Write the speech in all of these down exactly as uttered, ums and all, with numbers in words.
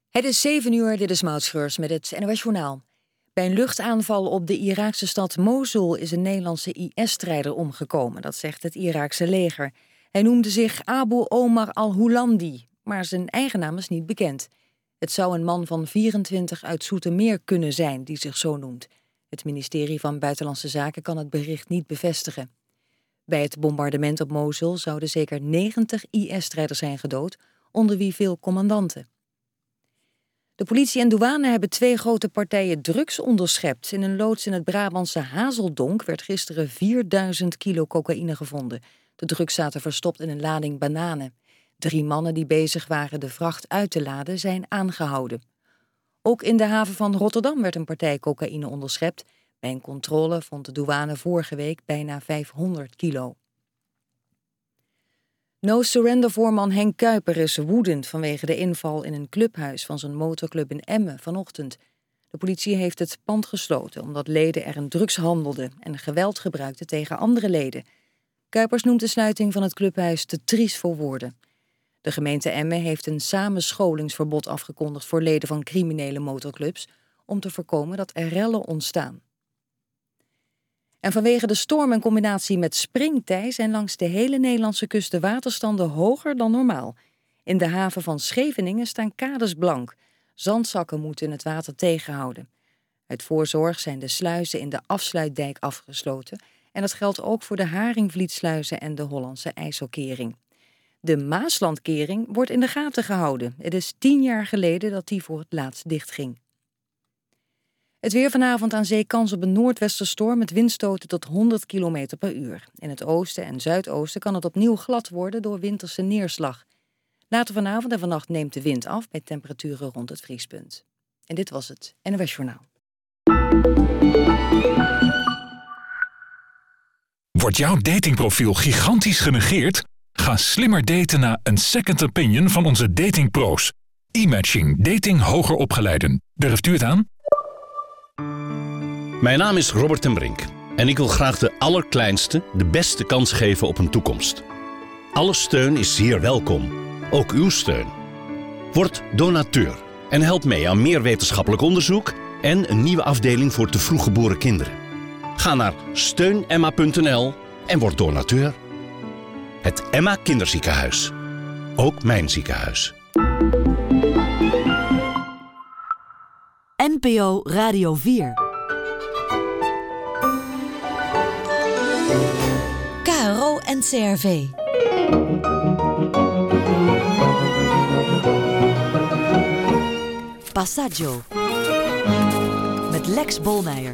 Het is zeven uur, dit is Mautschreurs met het N O S-journaal. Bij een luchtaanval op de Iraakse stad Mosul is een Nederlandse I S-strijder omgekomen, dat zegt het Iraakse leger. Hij noemde zich Abu Omar al-Hulandi, maar zijn eigen naam is niet bekend. Het zou een man van vierentwintig uit Zoetermeer kunnen zijn die zich zo noemt. Het ministerie van Buitenlandse Zaken kan het bericht niet bevestigen. Bij het bombardement op Mosul zouden zeker negentig I S-strijders zijn gedood, onder wie veel commandanten. De politie en douane hebben twee grote partijen drugs onderschept. In een loods in het Brabantse Hazeldonk werd gisteren vierduizend kilo cocaïne gevonden. De drugs zaten verstopt in een lading bananen. Drie mannen die bezig waren de vracht uit te laden zijn aangehouden. Ook in de haven van Rotterdam werd een partij cocaïne onderschept. Bij een controle vond de douane vorige week bijna vijfhonderd kilo. No-surrender-voorman Henk Kuiper is woedend vanwege de inval in een clubhuis van zijn motorclub in Emmen vanochtend. De politie heeft het pand gesloten omdat leden er een drugs handelden en geweld gebruikten tegen andere leden. Kuipers noemt de sluiting van het clubhuis te triest voor woorden. De gemeente Emmen heeft een samenscholingsverbod afgekondigd voor leden van criminele motorclubs om te voorkomen dat er rellen ontstaan. En vanwege de storm in combinatie met springtij zijn langs de hele Nederlandse kust de waterstanden hoger dan normaal. In de haven van Scheveningen staan kades blank. Zandzakken moeten het water tegenhouden. Uit voorzorg zijn de sluizen in de afsluitdijk afgesloten en dat geldt ook voor de Haringvlietsluizen en de Hollandse IJsselkering. De Maaslandkering wordt in de gaten gehouden. Het is tien jaar geleden dat die voor het laatst dichtging. Het weer vanavond aan zee kans op een noordwesterstorm met windstoten tot honderd kilometer per uur. In het oosten en zuidoosten kan het opnieuw glad worden door winterse neerslag. Later vanavond en vannacht neemt de wind af bij temperaturen rond het vriespunt. En dit was het N O S-journaal. Wordt jouw datingprofiel gigantisch genegeerd? Ga slimmer daten naar een second opinion van onze datingpro's. E-matching, dating hoger opgeleiden. Durft u het aan? Mijn naam is Robert ten Brink en ik wil graag de allerkleinste de beste kans geven op een toekomst. Alle steun is zeer welkom, ook uw steun. Word donateur en help mee aan meer wetenschappelijk onderzoek en een nieuwe afdeling voor te vroeg geboren kinderen. Ga naar steun emma punt n l en word donateur. Het Emma Kinderziekenhuis. Ook mijn ziekenhuis. N P O Radio vier. K R O en C R V. Passaggio. Met Lex Bolmeijer.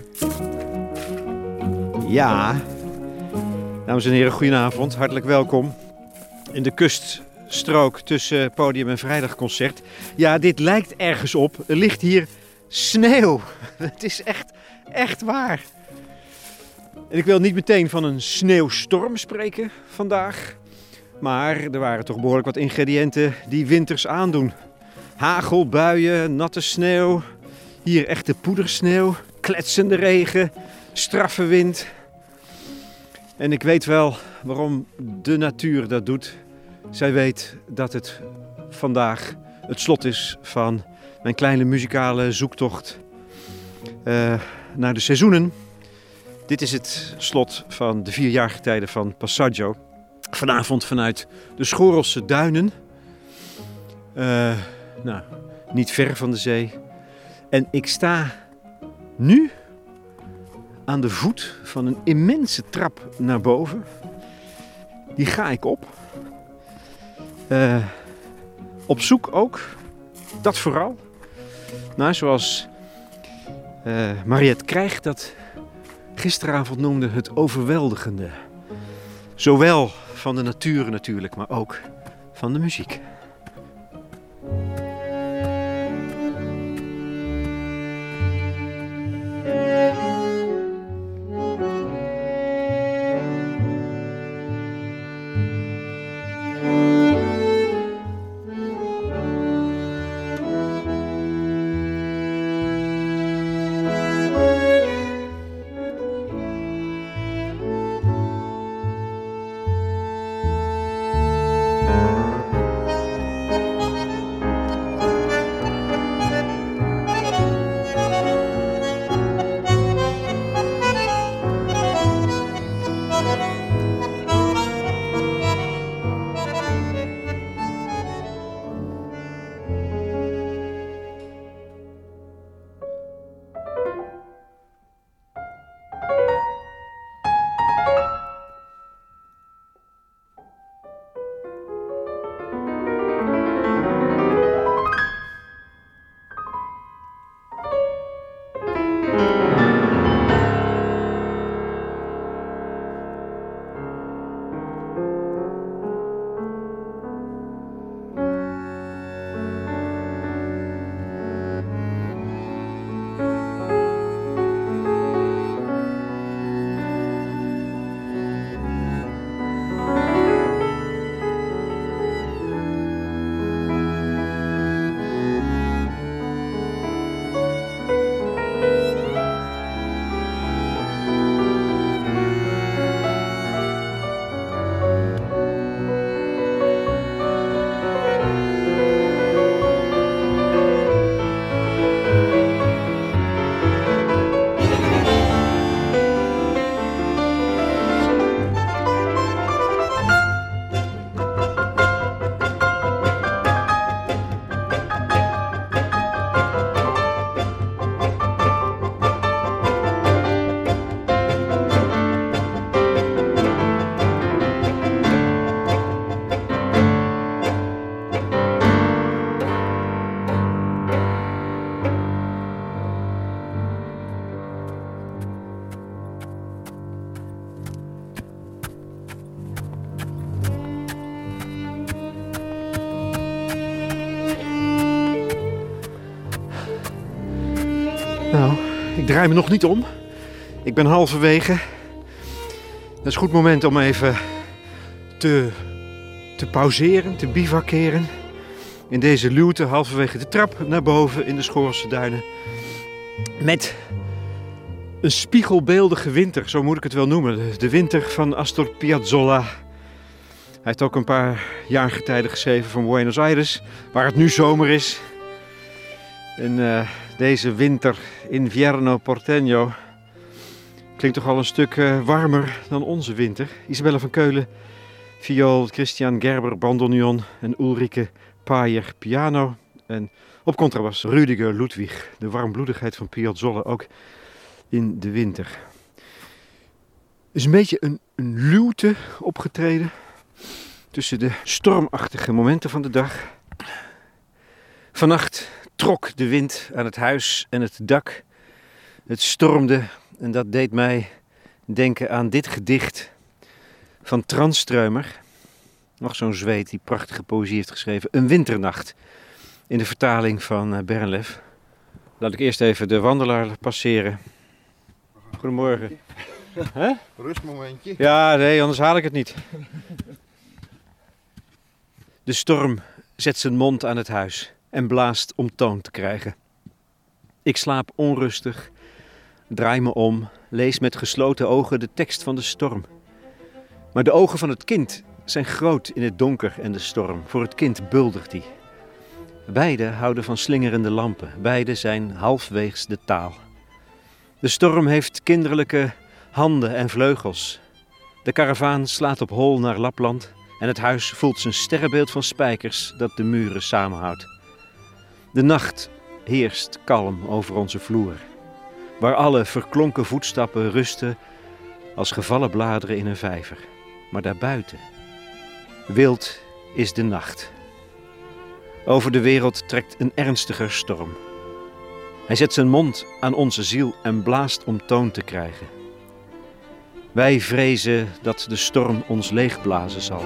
Ja, dames en heren, goedenavond. Hartelijk welkom in de kuststrook tussen podium en vrijdagconcert. Ja, dit lijkt ergens op. Er ligt hier sneeuw. Het is echt, echt waar. En ik wil niet meteen van een sneeuwstorm spreken vandaag. Maar er waren toch behoorlijk wat ingrediënten die winters aandoen. Hagel, buien, natte sneeuw. Hier echte poedersneeuw. Kletsende regen. Straffe wind. En ik weet wel waarom de natuur dat doet. Zij weet dat het vandaag het slot is van mijn kleine muzikale zoektocht uh, naar de seizoenen. Dit is het slot van de vier jaargetijden van Passaggio. Vanavond vanuit de Schorelse Duinen. Uh, nou, niet ver van de zee. En ik sta nu aan de voet van een immense trap naar boven. Die ga ik op. Uh, op zoek ook, dat vooral, nou, zoals uh, Mariette Krijg dat gisteravond noemde, het overweldigende. Zowel van de natuur natuurlijk, maar ook van de muziek. Nou, ik draai me nog niet om. Ik ben halverwege. Dat is een goed moment om even te, te pauzeren, te bivakeren. In deze luwte, halverwege de trap naar boven in de Schoorse Duinen. Met een spiegelbeeldige winter, zo moet ik het wel noemen. De winter van Astor Piazzolla. Hij heeft ook een paar jaargetijden geschreven van Buenos Aires, waar het nu zomer is. En uh, deze winter, Invierno Porteño, klinkt toch al een stuk uh, warmer dan onze winter. Isabella van Keulen, viool, Christian Gerber, bandoneon en Ulrike Payer, piano. En op contrabas Rüdiger Ludwig, de warmbloedigheid van Piazzolla ook in de winter. Er is een beetje een, een luwte opgetreden tussen de stormachtige momenten van de dag. Vannacht trok de wind aan het huis en het dak. Het stormde en dat deed mij denken aan dit gedicht van Tranströmer. Nog zo'n Zweed die prachtige poëzie heeft geschreven. Een winternacht in de vertaling van Bernlef. Laat ik eerst even de wandelaar passeren. Goedemorgen. Huh? Rustmomentje. Ja, nee, anders haal ik het niet. De storm zet zijn mond aan het huis en blaast om toon te krijgen. Ik slaap onrustig, draai me om, lees met gesloten ogen de tekst van de storm. Maar de ogen van het kind zijn groot in het donker en de storm. Voor het kind buldert die. Beide houden van slingerende lampen. Beide zijn halfweegs de taal. De storm heeft kinderlijke handen en vleugels. De karavaan slaat op hol naar Lapland en het huis voelt zijn sterrenbeeld van spijkers dat de muren samenhoudt. De nacht heerst kalm over onze vloer, waar alle verklonken voetstappen rusten als gevallen bladeren in een vijver. Maar daarbuiten, wild is de nacht. Over de wereld trekt een ernstiger storm. Hij zet zijn mond aan onze ziel en blaast om toon te krijgen. Wij vrezen dat de storm ons leegblazen zal.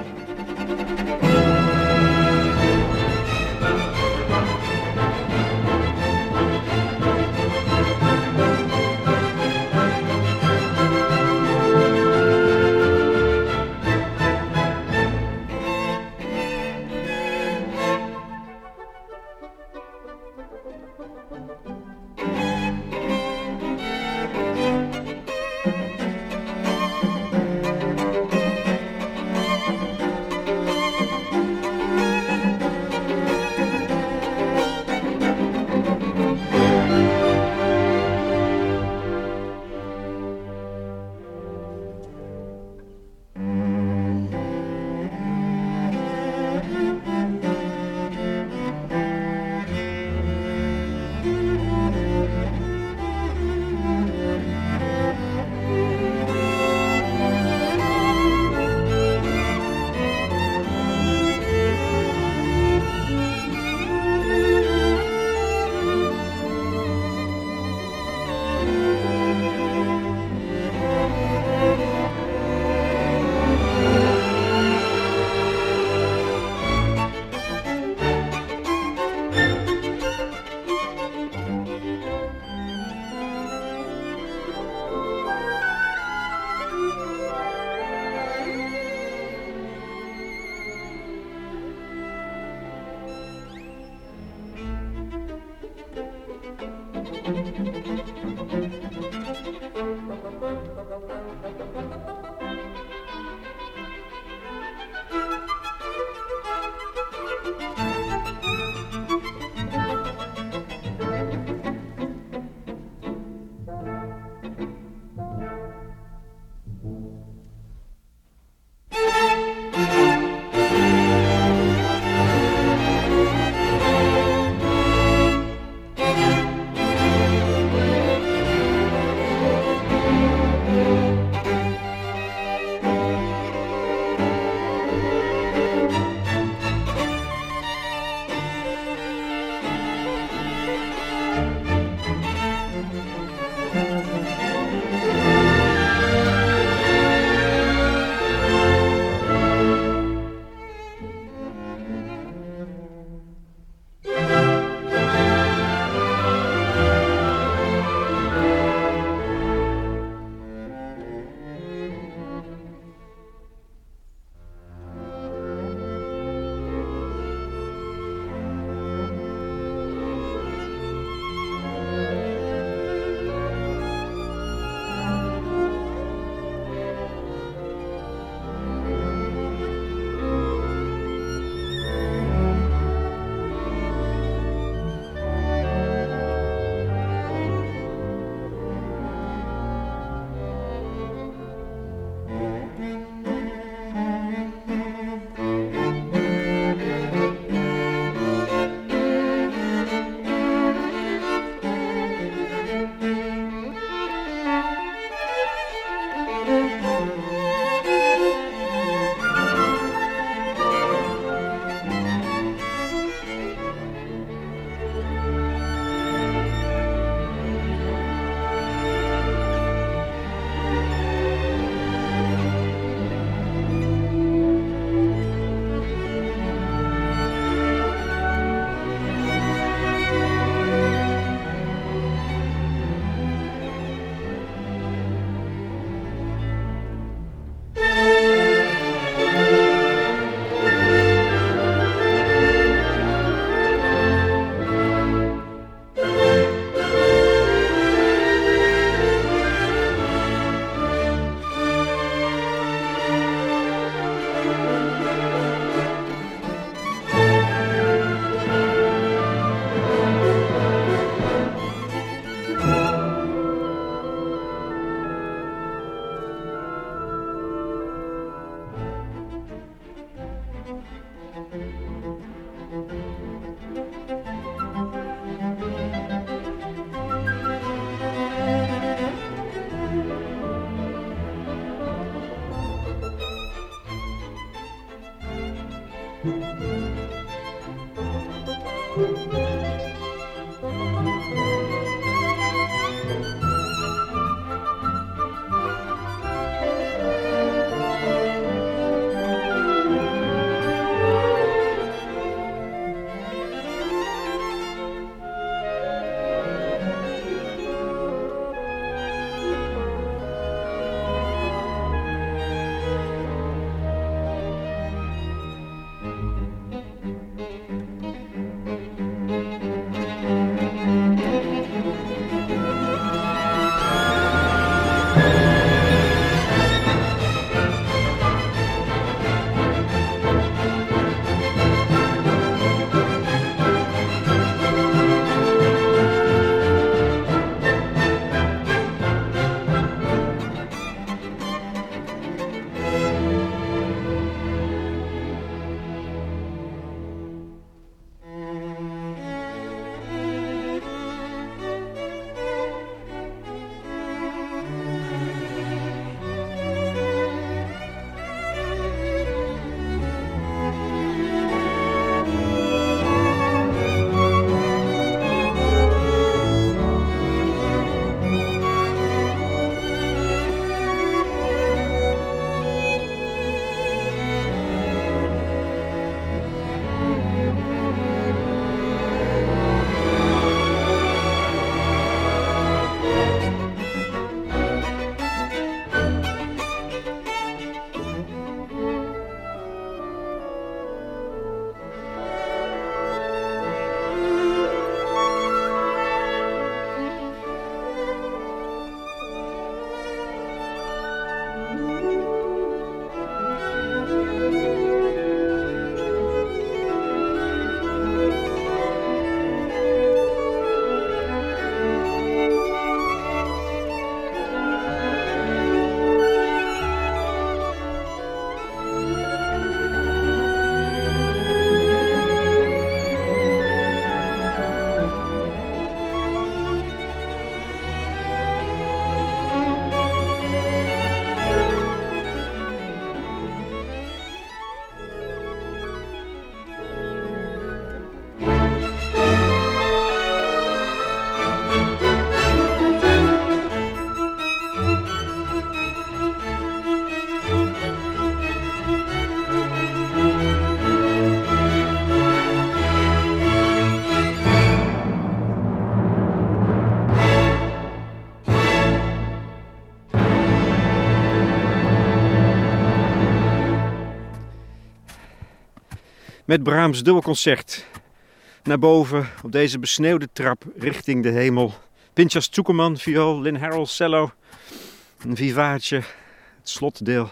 met Brahms dubbelconcert. Naar boven op deze besneeuwde trap richting de hemel. Pinchas Zukerman, viool, Lynn Harrell, cello. Een vivace, het slotdeel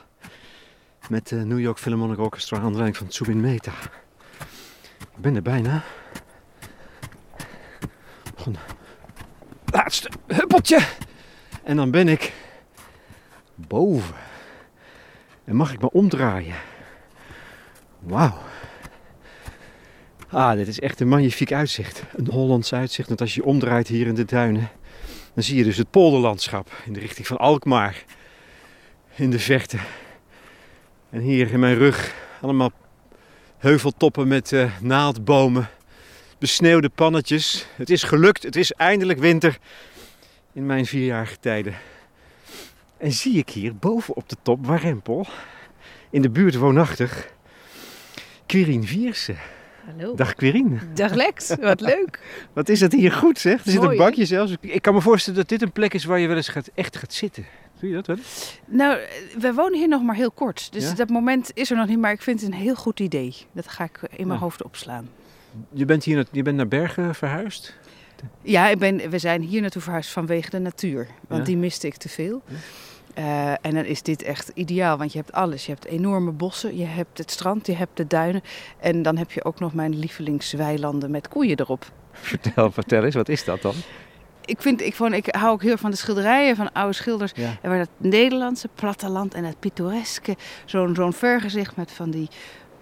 met de New York Philharmonic Orchestra onder leiding van Zubin Mehta. Ik ben er bijna. Nog een laatste huppeltje. En dan ben ik boven. En mag ik me omdraaien. Wauw. Ah, dit is echt een magnifiek uitzicht. Een Hollands uitzicht. Want als je omdraait hier in de duinen, dan zie je dus het polderlandschap in de richting van Alkmaar. In de verte. En hier in mijn rug allemaal heuveltoppen met uh, naaldbomen. Besneeuwde pannetjes. Het is gelukt. Het is eindelijk winter in mijn vierjarige tijden. En zie ik hier boven op de top, Warempel, in de buurt woonachtig, Quirine Vierse. Hallo. Dag Quirine. Dag Lex, wat leuk. Wat is dat hier goed zeg. Er zit Mooi, een bakje zelfs. Ik kan me voorstellen dat dit een plek is waar je wel eens gaat, echt gaat zitten. Doe je dat wel? Nou, we wonen hier nog maar heel kort. Dus Ja? dat moment is er nog niet, maar ik vind het een heel goed idee. Dat ga ik in mijn Ja. hoofd opslaan. Je bent hier je bent naar Bergen verhuisd? Ja, ik ben, we zijn hier naartoe verhuisd vanwege de natuur. Want Ja. die miste ik te veel. Ja. Uh, en dan is dit echt ideaal, want je hebt alles. Je hebt enorme bossen, je hebt het strand, je hebt de duinen. En dan heb je ook nog mijn lievelingsweilanden met koeien erop. Vertel, vertel eens, wat is dat dan? Ik, vind, ik, vond, ik hou ook heel van de schilderijen van oude schilders. Ja. En waar dat Nederlandse platteland en het pittoreske, zo'n, zo'n vergezicht met van die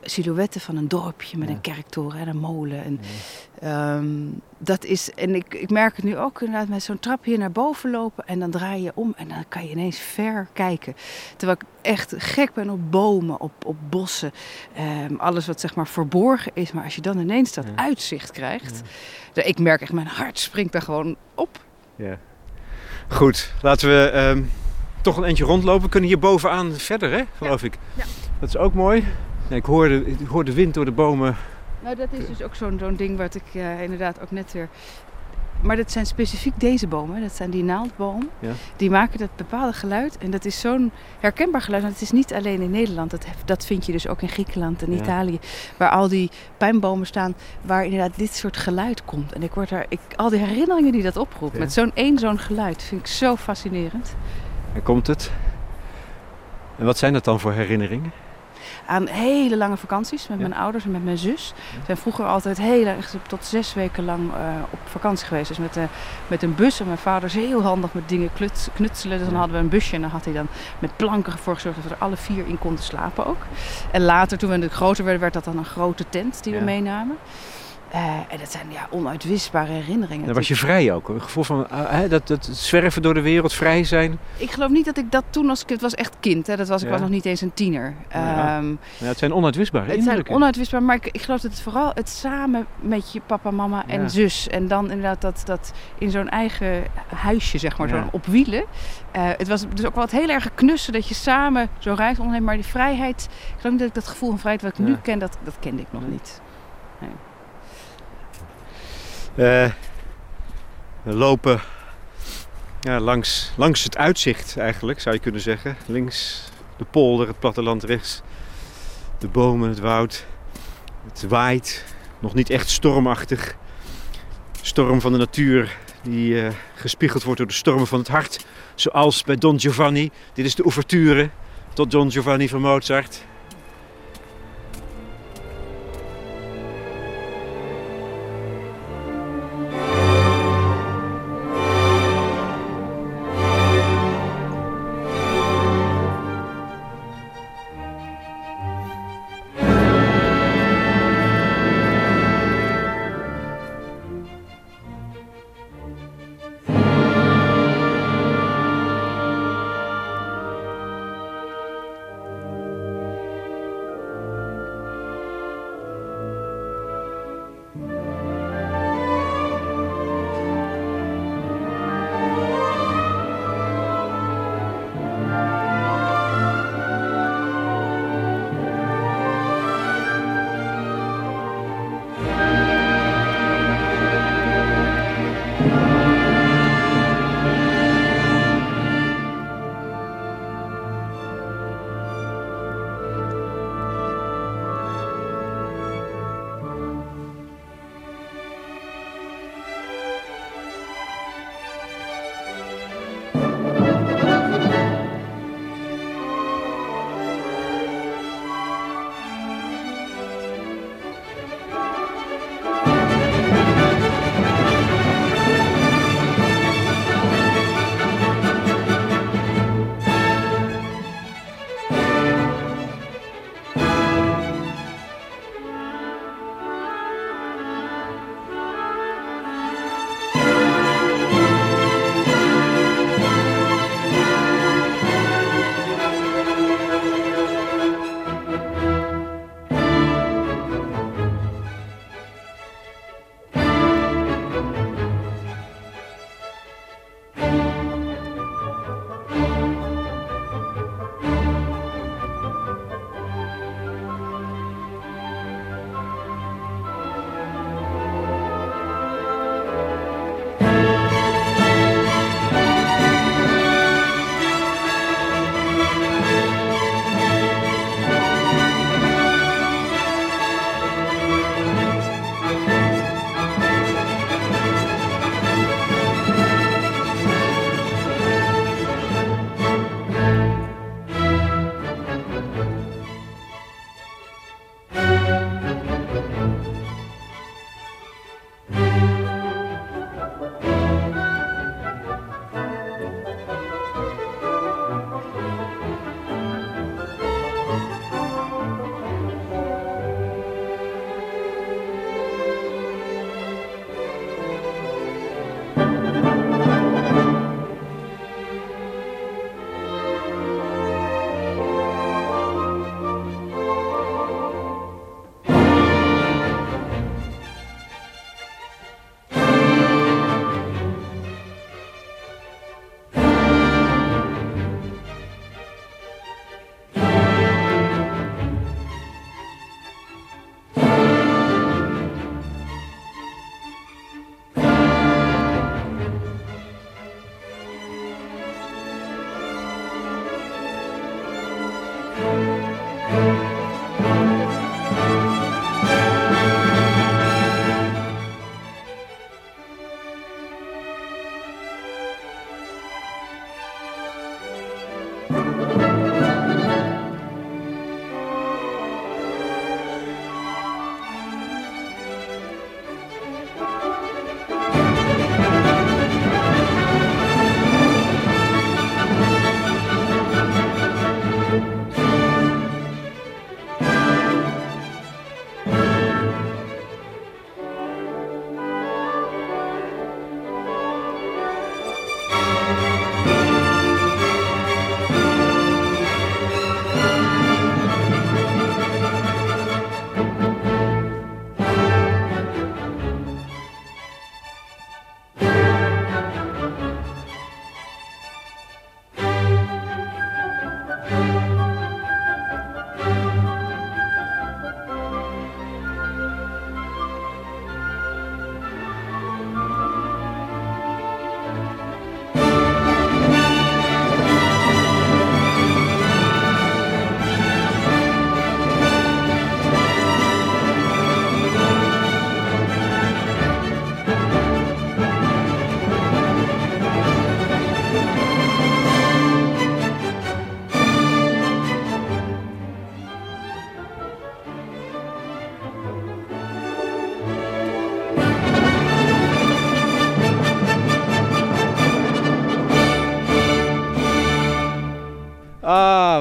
silhouetten van een dorpje met Ja. een kerktoren en een molen. En, ja. um, dat is, en ik, ik merk het nu ook inderdaad met zo'n trap hier naar boven lopen en dan draai je om en dan kan je ineens ver kijken. Terwijl ik echt gek ben op bomen, op, op bossen, um, alles wat zeg maar verborgen is. Maar als je dan ineens dat ja. uitzicht krijgt, ja. ik merk echt mijn hart springt daar gewoon op. Ja. Goed, laten we um, toch een eindje rondlopen. We kunnen hier bovenaan verder, hè, geloof ja. ik. Ja. Dat is ook mooi. Nee, ik, hoor de, ik hoor de wind door de bomen. Nou, dat is dus ook zo'n, zo'n ding wat ik uh, inderdaad ook net weer... Maar dat zijn specifiek deze bomen, dat zijn die naaldbomen. Ja. Die maken dat bepaalde geluid. En dat is zo'n herkenbaar geluid. Want het is niet alleen in Nederland. Dat, dat vind je dus ook in Griekenland en ja. Italië. Waar al die pijnbomen staan, waar inderdaad dit soort geluid komt. En ik word daar, ik, al die herinneringen die dat oproept. Ja. Met zo'n één zo'n geluid vind ik zo fascinerend. Daar komt het. En wat zijn dat dan voor herinneringen? Aan hele lange vakanties met ja. mijn ouders en met mijn zus. We zijn vroeger altijd heel erg tot zes weken lang uh, op vakantie geweest. Dus met, uh, met een bus. En mijn vader is heel handig met dingen kluts, knutselen. Dus dan ja. hadden we een busje en dan had hij dan met planken ervoor gezorgd dat we er alle vier in konden slapen ook. En later, toen we groter werden, werd dat dan een grote tent die ja. we meenamen. Uh, en dat zijn ja, onuitwisbare herinneringen. Dan was je vrij ook, een gevoel van uh, dat, dat zwerven door de wereld, vrij zijn. Ik geloof niet dat ik dat toen als kind was echt kind. Hè. Dat was, ja. Ik was nog niet eens een tiener. Ja. Um, ja, het zijn onuitwisbare Het zijn onuitwisbaar, maar ik, ik geloof dat het vooral het samen met je papa, mama en ja. zus. En dan inderdaad dat, dat in zo'n eigen huisje, zeg maar, ja. zo'n op wielen. Uh, het was dus ook wel het heel erg knussen dat je samen zo'n reis onderneemt. Maar die vrijheid, ik geloof niet dat ik dat gevoel van vrijheid wat ik ja. nu ken, dat, dat kende ik nog niet. Nee. Uh, we lopen ja, langs, langs het uitzicht eigenlijk, zou je kunnen zeggen. Links de polder, het platteland, rechts de bomen, het woud. Het waait, nog niet echt stormachtig. Storm van de natuur die uh, gespiegeld wordt door de stormen van het hart. Zoals bij Don Giovanni. Dit is de ouverture tot Don Giovanni van Mozart.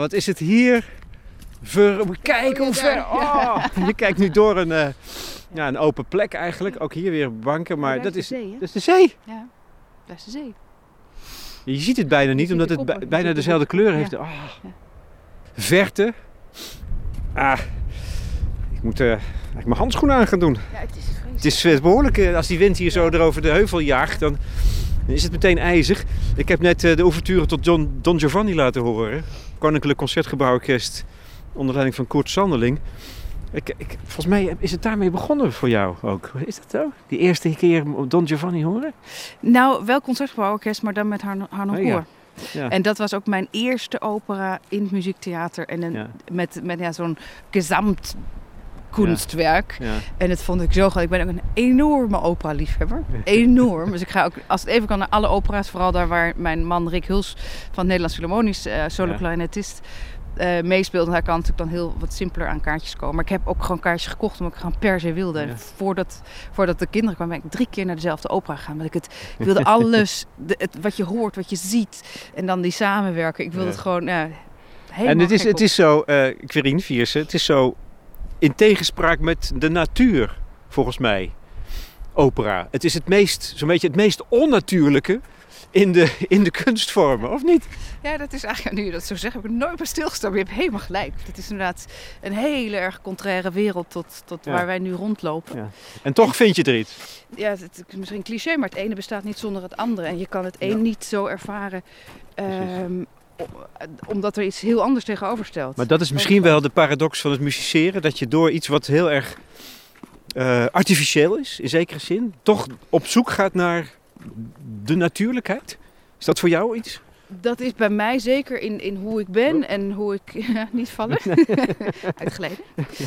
wat is het hier? Ver... Kijk hoe ver. Oh, je kijkt nu door een, uh, ja, een open plek eigenlijk. Ook hier weer banken, maar dat is, zee, dat is de zee. Ja, dat is de zee. Je ziet het bijna niet, omdat het bij, bijna dezelfde kleur heeft. Ja. Oh. Ja. Verte. Ah, ik moet uh, mijn handschoenen aan gaan doen. Ja, het is Het is uh, behoorlijk, uh, als die wind hier zo erover de heuvel jaagt, dan is het meteen ijzig. Ik heb net uh, de ouverture tot Don, Don Giovanni laten horen. Koninklijk Concertgebouworkest onder leiding van Koert Sanderling. Ik, ik, volgens mij is het daarmee begonnen voor jou ook. Is dat zo? Die eerste keer Don Giovanni horen? Nou, wel Concertgebouworkest, maar dan met Harno Koer. Oh, ja. Ja. En dat was ook mijn eerste opera in het muziektheater. En een, ja. met, met ja, zo'n gesamt kunstwerk. Ja. Ja. En dat vond ik zo goed. Ik ben ook een enorme opera-liefhebber. Enorm. Dus ik ga ook, als het even kan, naar alle opera's. Vooral daar waar mijn man Rick Huls van het Nederlands Philharmonisch, uh, solo-clarinetist, uh, meespeelt. En hij kan natuurlijk dan heel wat simpeler aan kaartjes komen. Maar ik heb ook gewoon kaartjes gekocht omdat ik gewoon per se wilde. Ja. Voordat, voordat de kinderen kwamen, ben ik drie keer naar dezelfde opera gaan. Want ik het ik wilde alles, de, het, wat je hoort, wat je ziet. En dan die samenwerken. Ik wilde ja. het gewoon, ja, helemaal En het is, het is zo, uh, Querien Viersen, het is zo in tegenspraak met de natuur, volgens mij, opera. Het is het meest, zo'n beetje het meest onnatuurlijke in de, in de kunstvormen, of niet? Ja, dat is eigenlijk, nu je dat zo zegt, heb ik nooit bij stilgestaan. Maar je hebt helemaal gelijk. Het is inderdaad een hele erg contraire wereld tot, tot ja. waar wij nu rondlopen. Ja. En toch en, vind je er iets? Ja, het is misschien een cliché, maar het ene bestaat niet zonder het andere. En je kan het een ja. niet zo ervaren, um, omdat er iets heel anders tegenover stelt. Maar dat is misschien wel de paradox van het musiceren. Dat je door iets wat heel erg uh, artificieel is, in zekere zin, toch op zoek gaat naar de natuurlijkheid. Is dat voor jou iets? Dat is bij mij zeker in, in hoe ik ben oh. en hoe ik... Ja, niet vallen. Uitgeleden.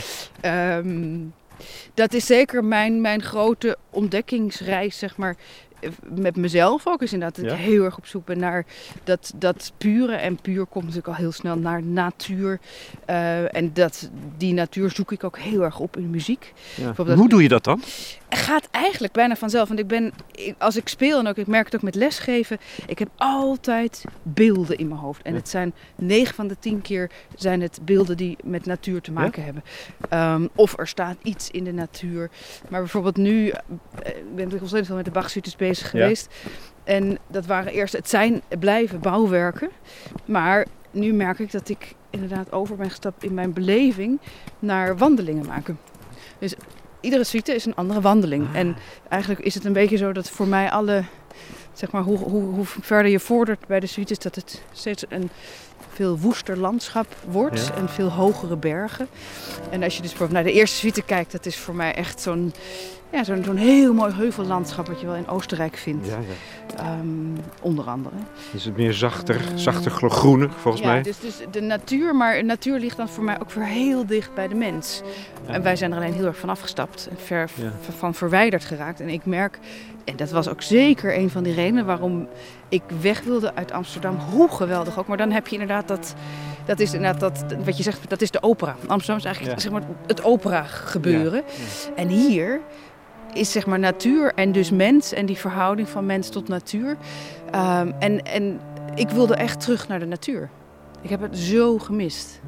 Um, dat is zeker mijn, mijn grote ontdekkingsreis, zeg maar. Met mezelf ook is inderdaad dat ja. ik heel erg op zoek ben naar dat, dat pure. En puur komt natuurlijk al heel snel naar natuur. Uh, en dat, die natuur zoek ik ook heel erg op in muziek. Ja. Hoe doe je dat dan? Het gaat eigenlijk bijna vanzelf. Want ik ben, als ik speel en ook, ik merk het ook met lesgeven. Ik heb altijd beelden in mijn hoofd. En ja. het zijn negen van de tien keer zijn het beelden die met natuur te maken ja? hebben. Um, of er staat iets in de natuur. Maar bijvoorbeeld nu, ik ben ik ontzettend veel met de Bach-suites bezig geweest. Ja. En dat waren eerst, het zijn, het blijven bouwwerken. Maar nu merk ik dat ik inderdaad over ben gestapt in mijn beleving naar wandelingen maken. Dus iedere suite is een andere wandeling. Ah. En eigenlijk is het een beetje zo dat voor mij alle, zeg maar, hoe, hoe, hoe verder je vordert bij de suite, is dat het steeds een veel woester landschap wordt ja. en veel hogere bergen. En als je dus bijvoorbeeld naar de eerste suite kijkt, dat is voor mij echt zo'n, ja, zo'n, zo'n heel mooi heuvellandschap wat je wel in Oostenrijk vindt. Ja, ja. Um, onder andere. Is het meer zachter, uh, zachter groener volgens ja, mij? Dus, dus de natuur, maar natuur ligt dan voor mij ook weer heel dicht bij de mens. Ja. En wij zijn er alleen heel erg van afgestapt en ver ja. van verwijderd geraakt. En ik merk, en dat was ook zeker een van die redenen waarom ik weg wilde uit Amsterdam. Hoe geweldig ook. Maar dan heb je inderdaad dat, dat is inderdaad dat, wat je zegt, dat is de opera. Amsterdam is eigenlijk ja. zeg maar, het opera gebeuren. Ja. Ja. En hier is zeg maar natuur en dus mens en die verhouding van mens tot natuur. Um, en, en ik wilde echt terug naar de natuur. Ik heb het zo gemist.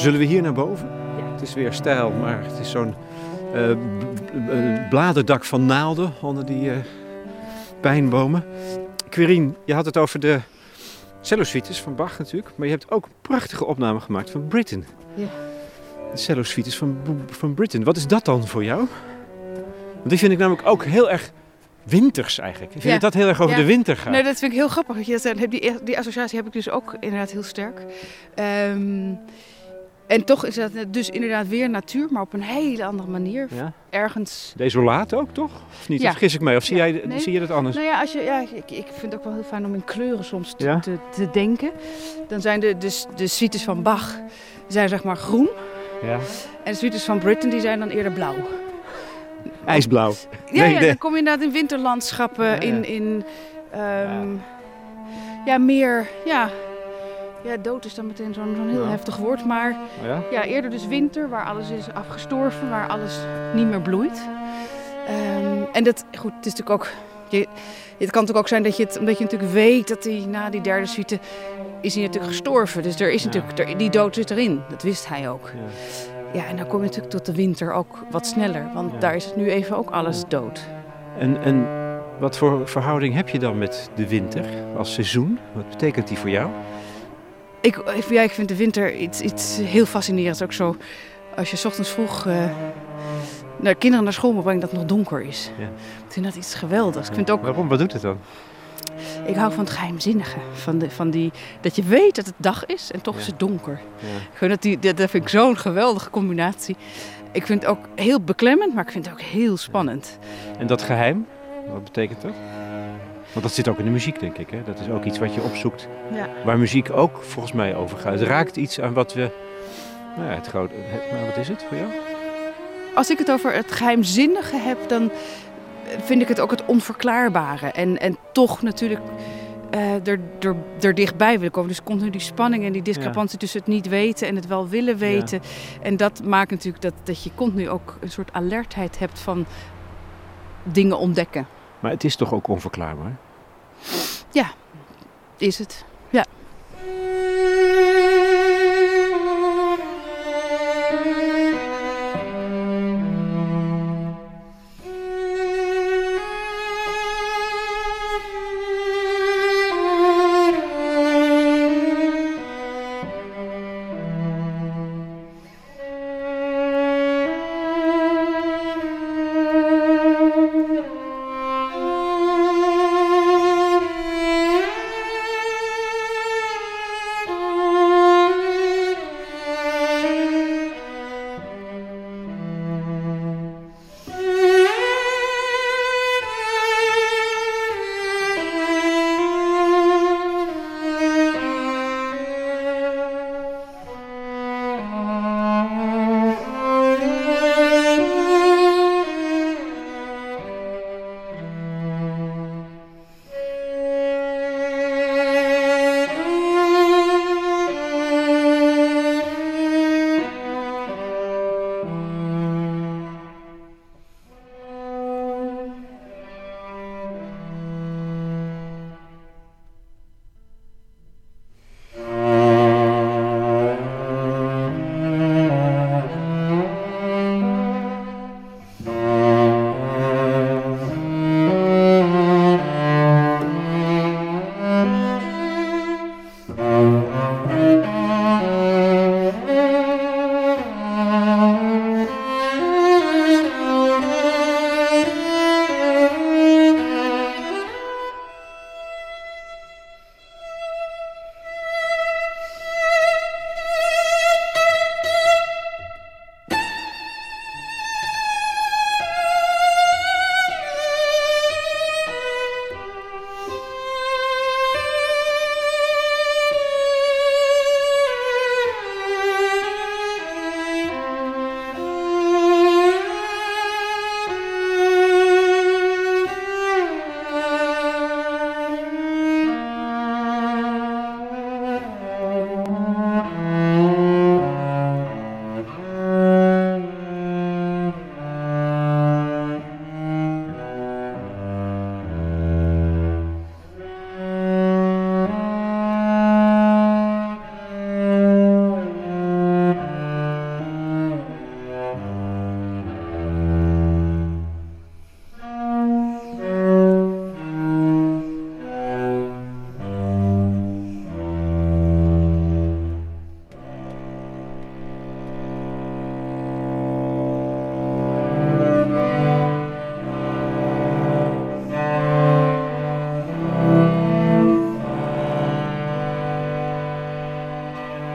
Zullen we hier naar boven? Ja. Het is weer stijl, maar het is zo'n uh, b- b- bladerdak van naalden onder die uh, pijnbomen. Quirine, je had het over de cello-suites van Bach natuurlijk, maar je hebt ook een prachtige opname gemaakt van Britten. Ja. De cello-suites van, van Britten. Wat is dat dan voor jou? Want die vind ik namelijk ook heel erg winters eigenlijk. Ik vind Ja. dat heel erg over Ja. de winter gaat. Nee, dat vind ik heel grappig. Dat je dat zegt. Die, die associatie heb ik dus ook inderdaad heel sterk. Um, en toch is dat dus inderdaad weer natuur, maar op een hele andere manier. Ja? Ergens... Desolaat ook, toch? Of niet? Ja. Of vergis ik mij? Of zie, Ja. jij, Nee. zie je dat anders? Nou ja, als je, ja ik, ik vind het ook wel heel fijn om in kleuren soms te, Ja? te, te denken. Dan zijn de, de, de suites van Bach zijn zeg maar groen. Ja. En de suites van Britten die zijn dan eerder blauw. IJsblauw. Ja, Nee, ja nee. dan kom je inderdaad in winterlandschappen, Ja, ja. in, in um, ja. ja, meer, ja, ja, dood is dan meteen zo'n zo'n heel Ja. heftig woord, maar Oh ja? ja, eerder dus winter, waar alles is afgestorven, waar alles niet meer bloeit. Um, en dat, goed, het is natuurlijk ook, je, het kan natuurlijk ook zijn dat je het, omdat je natuurlijk weet dat hij na die derde suite is hij natuurlijk gestorven. Dus er is Ja. natuurlijk, er, die dood zit erin, dat wist hij ook. Ja. Ja, en dan kom je natuurlijk tot de winter ook wat sneller, want Ja. daar is het nu even ook alles dood. En, en wat voor verhouding heb je dan met de winter als seizoen? Wat betekent die voor jou? Ik, ik- ja, ik vind de winter iets, iets heel fascinerends. Ook zo, als je 's ochtends vroeg uh, naar kinderen naar school moet brengen dat het nog donker is. Ja. Ik vind dat iets geweldigs. Ik, vind ook, Waarom? Wat doet het dan? ik hou van het geheimzinnige. Van de, van die, dat je weet dat het dag is en toch Ja. is het donker. Ja. Ik vind dat, die, dat, dat vind ik zo'n geweldige combinatie. Ik vind het ook heel beklemmend, maar ik vind het ook heel spannend. En dat geheim, wat betekent dat? Want dat zit ook in de muziek, denk ik. Hè? Dat is ook iets wat je opzoekt. Ja. Waar muziek ook volgens mij over gaat. Het raakt iets aan wat we... Nou ja, het grote... het- nou, wat is het voor jou? Als ik het over het geheimzinnige heb, dan vind ik het ook het onverklaarbare. En, en toch natuurlijk uh, er, er, er dichtbij willen komen. Dus continu die spanning en die discrepantie tussen het niet weten en het wel willen weten. Ja. En dat maakt natuurlijk dat, dat je continu ook een soort alertheid hebt van dingen ontdekken. Maar het is toch ook onverklaarbaar? Is het? Ja.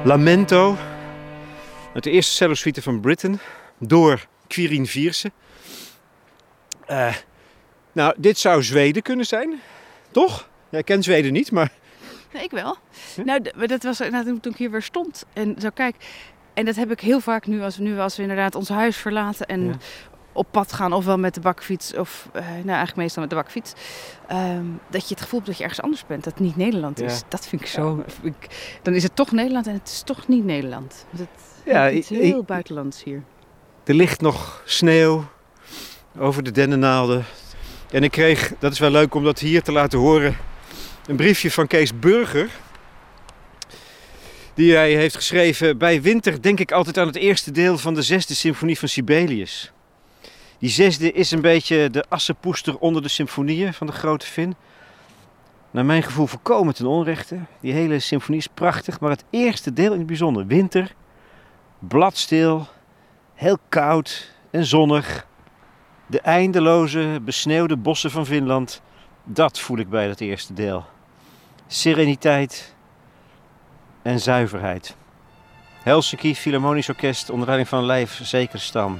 Lamento. Uit de eerste cello-suite van Britten. Door Quirin Vierse. Uh, nou, dit zou Zweden kunnen zijn. Toch? Ja, ik ken Zweden niet, maar... Nee, ik wel. Hm? Nou, dat was toen ik hier weer stond. En zo kijk... En dat heb ik heel vaak nu als we, nu als we inderdaad ons huis verlaten en ja. op pad gaan. Ofwel met de bakfiets, of uh, nou eigenlijk meestal met de bakfiets. Um, dat je het gevoel hebt dat je ergens anders bent. Dat het niet Nederland is. Ja. Dat vind ik zo... Ja. Vind ik, dan is het toch Nederland en het is toch niet Nederland. Het ja, is heel ik, buitenlands hier. Er ligt nog sneeuw over de dennennaalden. En ik kreeg, dat is wel leuk om dat hier te laten horen, een briefje van Kees Burger. Die hij heeft geschreven: bij winter denk ik altijd aan het eerste deel van de zesde symfonie van Sibelius. Die zesde is een beetje de assenpoester onder de symfonieën van de grote Fin. Naar mijn gevoel volkomen ten onrechte. Die hele symfonie is prachtig, maar het eerste deel in het bijzonder. Winter, bladstil, heel koud en zonnig. De eindeloze, besneeuwde bossen van Finland, dat voel ik bij dat eerste deel. Sereniteit en zuiverheid. Helsinki Philharmonisch Orkest onder leiding van Leif Zekerstam.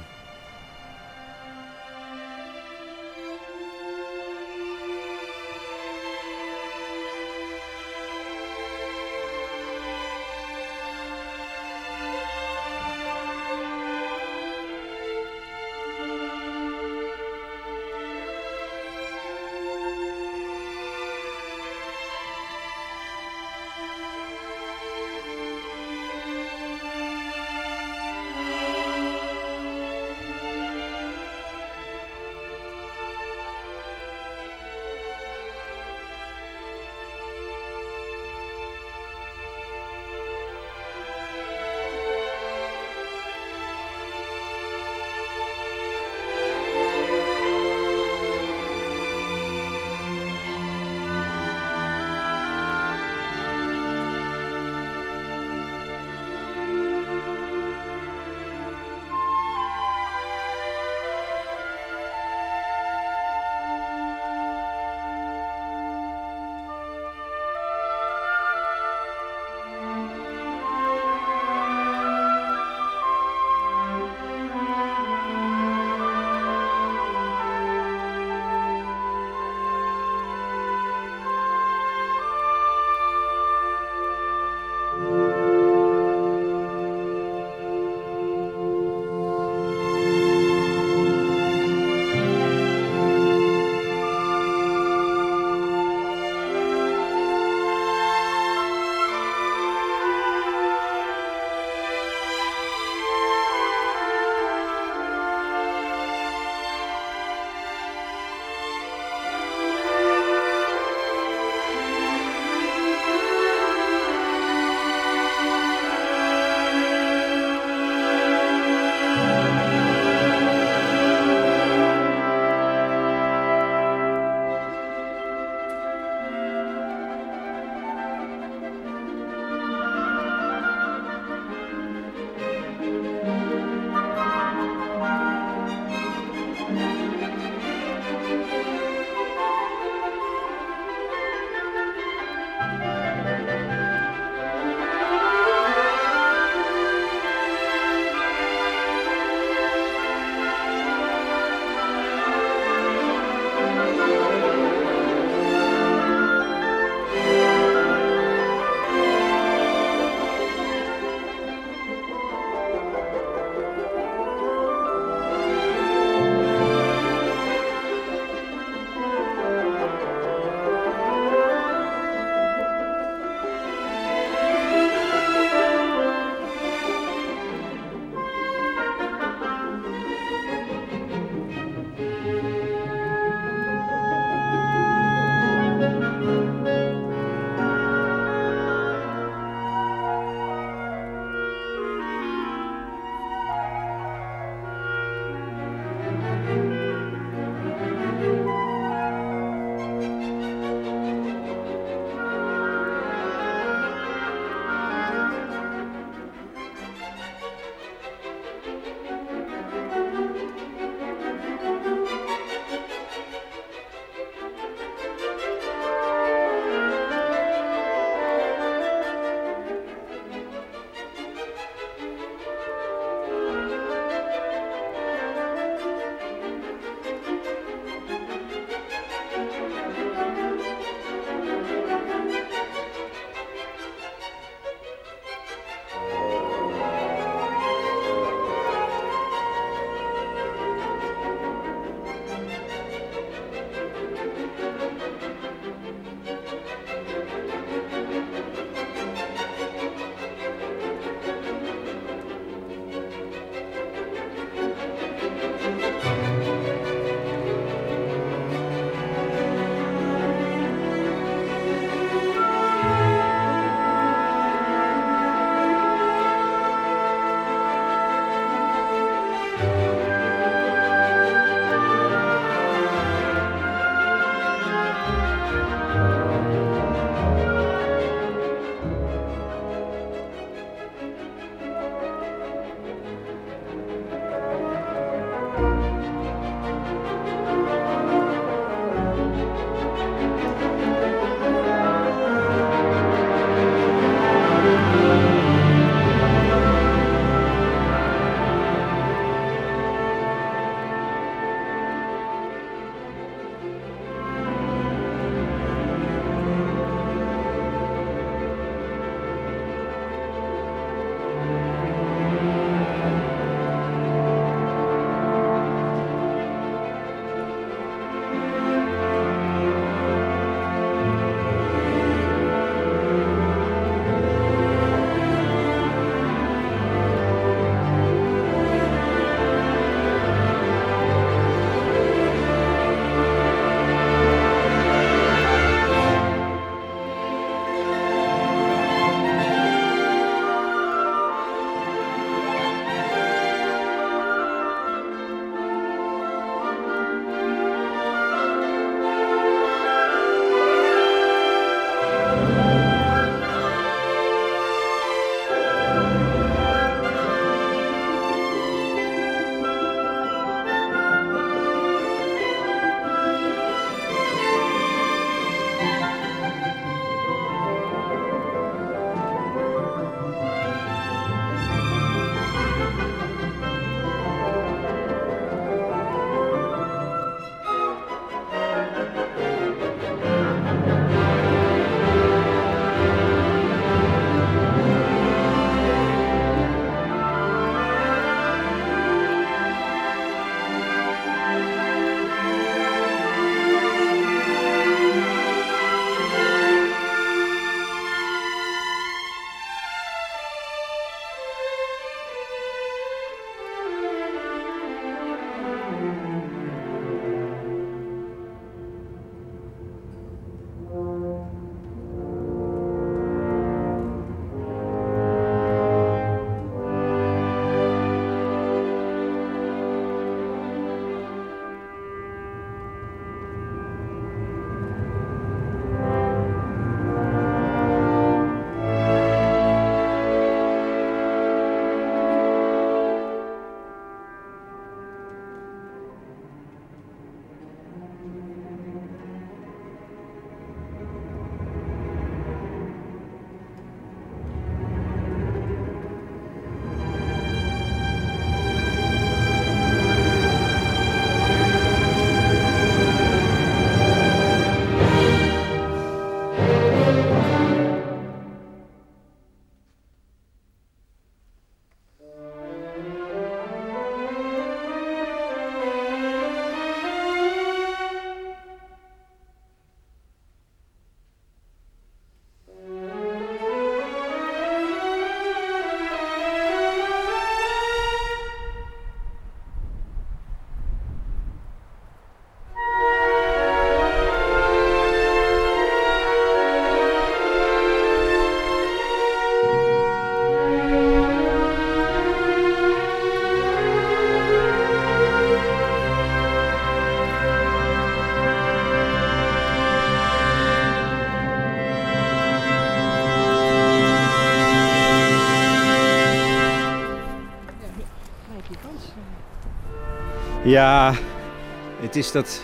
Ja, het is dat...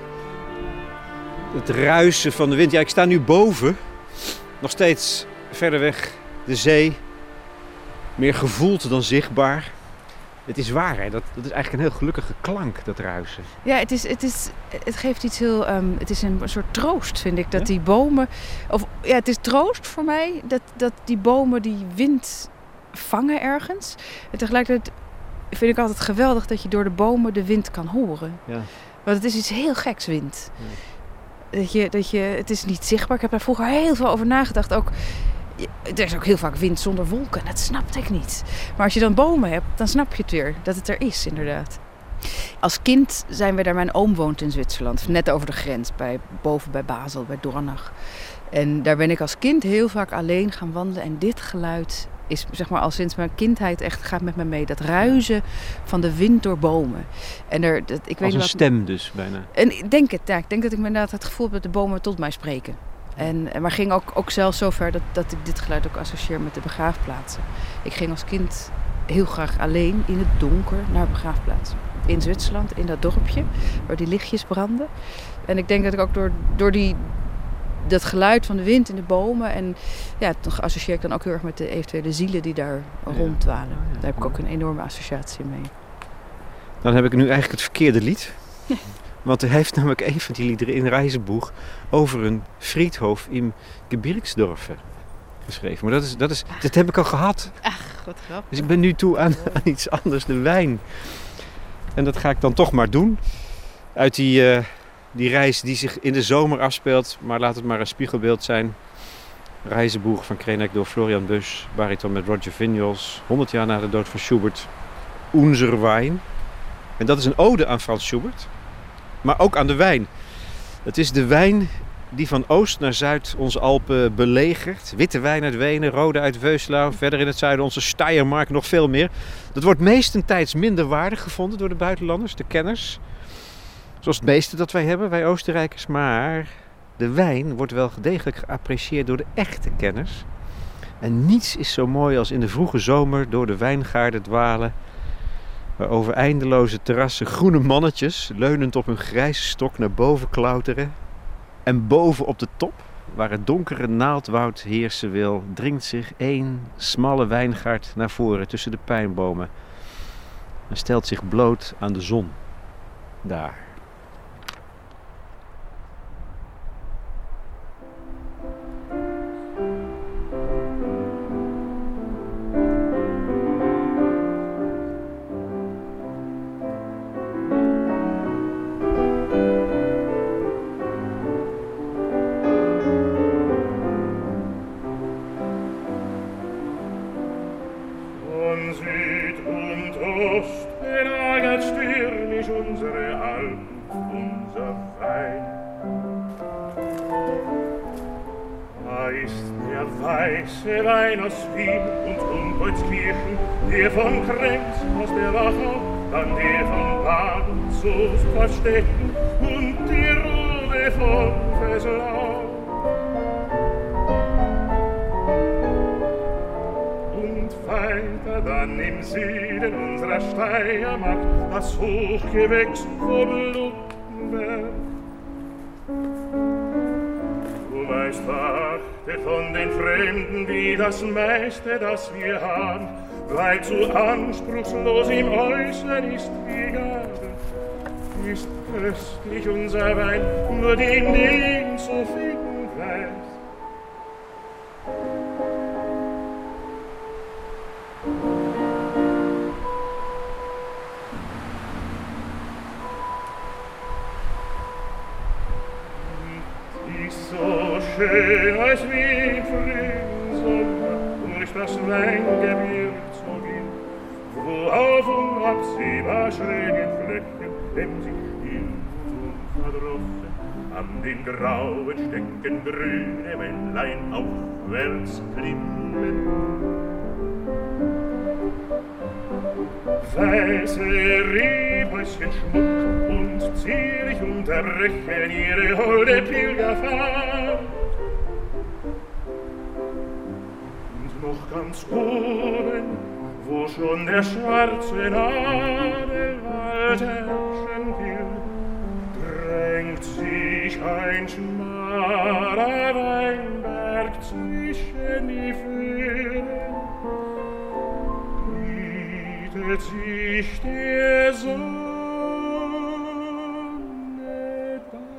Het ruisen van de wind. Ja, ik sta nu boven. Nog steeds verder weg de zee. Meer gevoeld dan zichtbaar. Het is waar, hè? Dat, dat is eigenlijk een heel gelukkige klank, dat ruisen. Ja, het, is, het, is, het geeft iets heel... Um, het is een soort troost, vind ik. Dat ja? die bomen... Of, ja, het is troost voor mij dat, dat die bomen die wind vangen ergens. En tegelijkertijd vind ik altijd geweldig dat je door de bomen de wind kan horen. Ja. Want het is iets heel geks, wind. Ja. Dat je, dat je, het is niet zichtbaar. Ik heb daar vroeger heel veel over nagedacht. Ook... Er is ook heel vaak wind zonder wolken. Dat snapte ik niet. Maar als je dan bomen hebt, dan snap je het weer. Dat het er is, inderdaad. Als kind zijn we daar... Mijn oom woont in Zwitserland. Net over de grens. Bij, boven bij Basel, bij Dornach. En daar ben ik als kind heel vaak alleen gaan wandelen. En dit geluid is, zeg maar, al sinds mijn kindheid echt gaat met me mee. Dat ruizen van de wind door bomen. En er, dat, ik weet als een wat, stem dus, bijna. En ik denk het, ja. Ik denk dat ik me inderdaad het gevoel heb dat de bomen tot mij spreken. En, maar ging ook, ook zelfs zover dat, dat ik dit geluid ook associeer met de begraafplaatsen. Ik ging als kind heel graag alleen in het donker naar begraafplaatsen. In Zwitserland, in dat dorpje, waar die lichtjes branden. En ik denk dat ik ook door, door die, dat geluid van de wind in de bomen... en ja, dat associeer ik dan ook heel erg met de eventuele zielen die daar ja. ronddwalen. Daar heb ik ook een enorme associatie mee. Dan heb ik nu eigenlijk het verkeerde lied. Ja. Want er heeft namelijk een van die liederen in Reizenboeg over een friedhof in Gebirgsdorf geschreven. Maar dat, is, dat, is, dat heb ik al gehad. Ach, wat grappig. Dus ik ben nu toe aan, aan iets anders, de wijn. En dat ga ik dan toch maar doen. Uit die, uh, die reis die zich in de zomer afspeelt, maar laat het maar een spiegelbeeld zijn. Reizenboeg van Krenek door Florian Busch, bariton met Roger Vignoles, honderd jaar na de dood van Schubert. Unser Wein. En dat is een ode aan Frans Schubert. Maar ook aan de wijn. Het is de wijn die van oost naar zuid onze Alpen belegert. Witte wijn uit Wenen, rode uit Veuslauw. Verder in het zuiden onze Steiermark, nog veel meer. Dat wordt meestentijds minder waardig gevonden door de buitenlanders, de kenners. Zoals het meeste dat wij hebben, wij Oostenrijkers. Maar de wijn wordt wel degelijk geapprecieerd door de echte kenners. En niets is zo mooi als in de vroege zomer door de wijngaarden dwalen. Waar over eindeloze terrassen groene mannetjes leunend op hun grijze stok naar boven klauteren. En boven op de top, waar het donkere naaldwoud heersen wil, dringt zich één smalle wijngaard naar voren tussen de pijnbomen. En stelt zich bloot aan de zon. Daar. Wein aus Wien und Humboldtkirchen, der von Krems aus der Wachau, dann der von Baden, Soest, Pfaffstätten und die Rode von Feslau. Und weiter dann im Süden unserer Steiermark, das Hochgewächs vom Luckenberg. Du weißt, achte von den Fremden, wie das meiste, das wir haben, weit zu anspruchslos im Äußern ist die Gabe. Ist köstlich unser Wein, nur dem den zu finden weiß. So schön als wie im frühen Sommer durch das Weingebirg zu gehen, wo auf und ab sehbar schrägen Flächen, wenn sich still und verdrossen an den grauen Stecken grüne Männlein aufwärts klimmen. Weiße Rehhäuschen schmuck und zierlich unterbrechen ihre holde Pilgerfahrt. Und noch ganz oben, wo schon der schwarze Nadewald herrschen will, drängt sich ein schmaler Weinberg zwischen die Föhren, bietet sich der Sonne dar.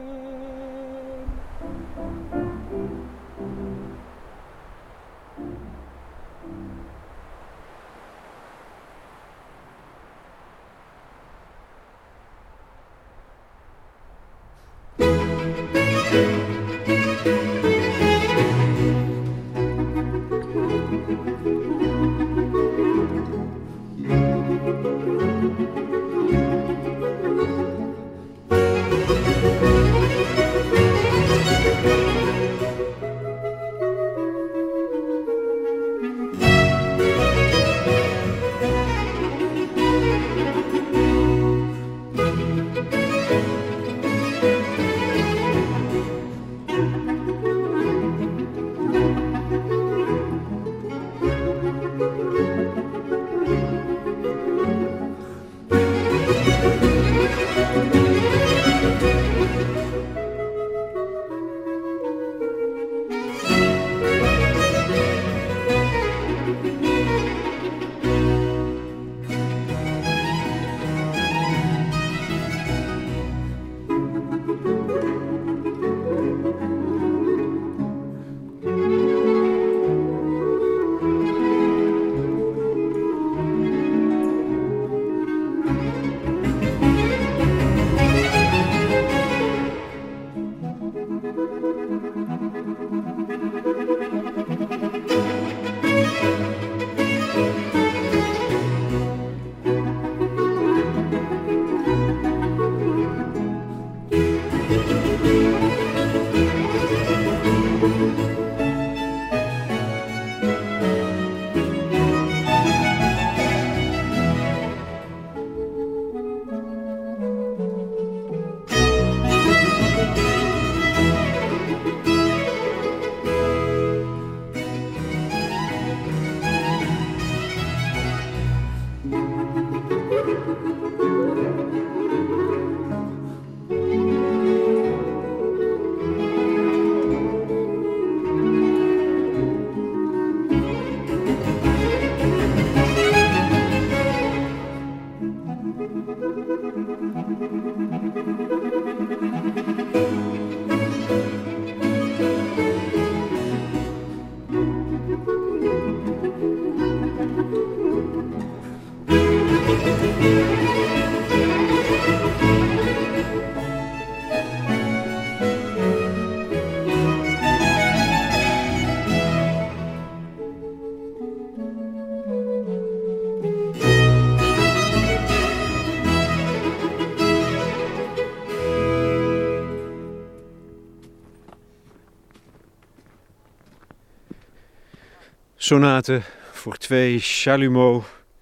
Sonate voor twee, chalumeau,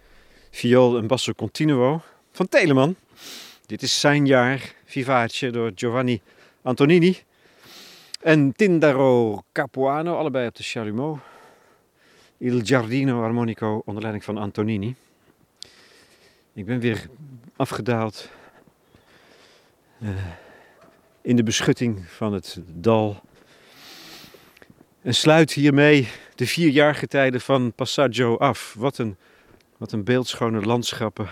viool en basso continuo van Telemann. Dit is zijn jaar, Vivace door Giovanni Antonini. En Tindaro Capuano, allebei op de chalumeau. Il Giardino Armonico onder leiding van Antonini. Ik ben weer afgedaald uh, in de beschutting van het dal. En sluit hiermee de vier jaargetijden van Passaggio af. Wat een, wat een beeldschone landschappen.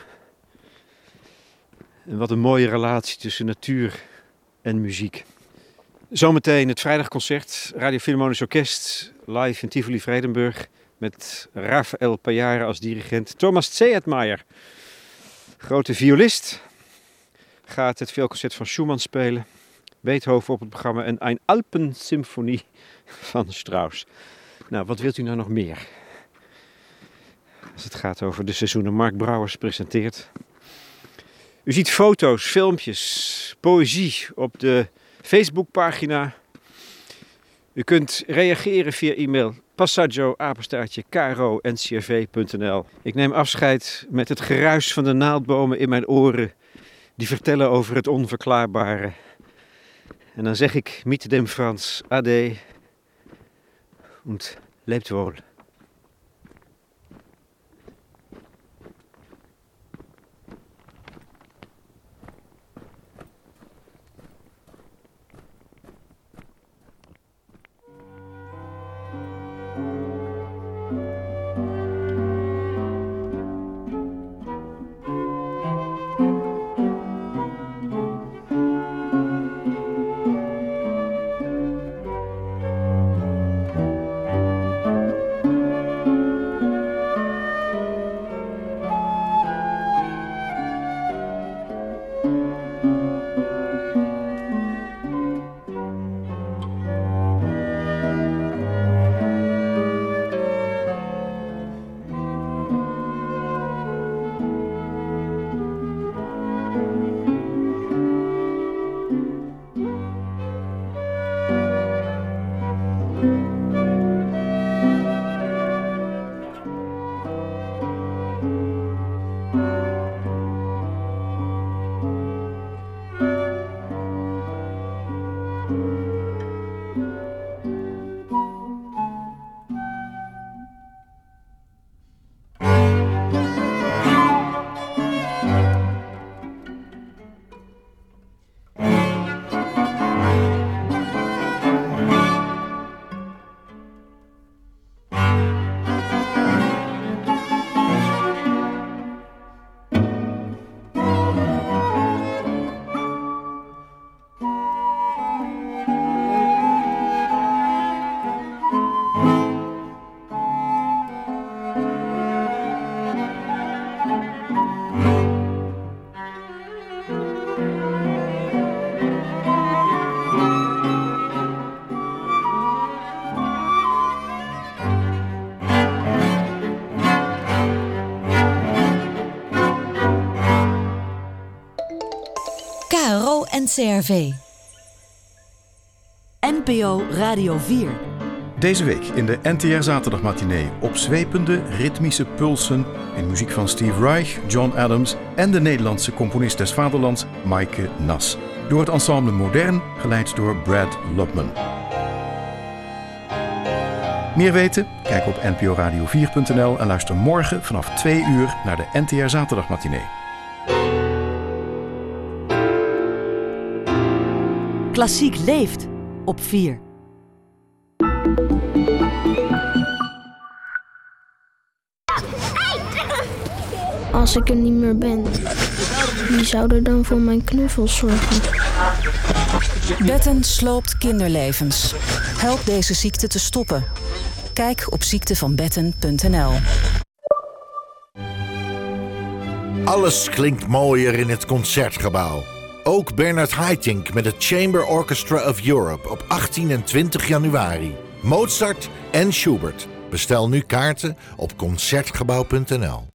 En wat een mooie relatie tussen natuur en muziek. Zometeen het vrijdagconcert, Radio Philharmonisch Orkest, live in Tivoli Vredenburg. Met Rafael Pajara als dirigent. Thomas Zehetmeijer, grote violist, gaat het veelconcert van Schumann spelen. Beethoven op het programma en Ein Alpensymphonie van Strauss. Nou, wat wilt u nou nog meer? Als het gaat over de seizoenen. Mark Brouwers presenteert. U ziet foto's, filmpjes, poëzie op de Facebookpagina. U kunt reageren via e-mail passaggio apenstaartje k r o n c r v punt n l. Ik neem afscheid met het geruis van de naaldbomen in mijn oren die vertellen over het onverklaarbare. En dan zeg ik mit dem Franz ade und lebt wohl. K R O en C R V. N P O Radio vier. Deze week in de N T R Zaterdagmatinee opzwepende ritmische pulsen in muziek van Steve Reich, John Adams en de Nederlandse componist des vaderlands Maaike Nas. Door het ensemble Modern, geleid door Brad Lubman. Meer weten? Kijk op n p o radio vier punt n l en luister morgen vanaf twee uur naar de N T R Zaterdagmatinee. Klassiek leeft op vier. Als ik er niet meer ben, wie zou er dan voor mijn knuffels zorgen? Betten sloopt kinderlevens. Help deze ziekte te stoppen. Kijk op ziektevanbetten punt n l. Alles klinkt mooier in het Concertgebouw. Ook Bernard Haitink met het Chamber Orchestra of Europe op achttien en twintig januari. Mozart en Schubert. Bestel nu kaarten op concertgebouw punt n l.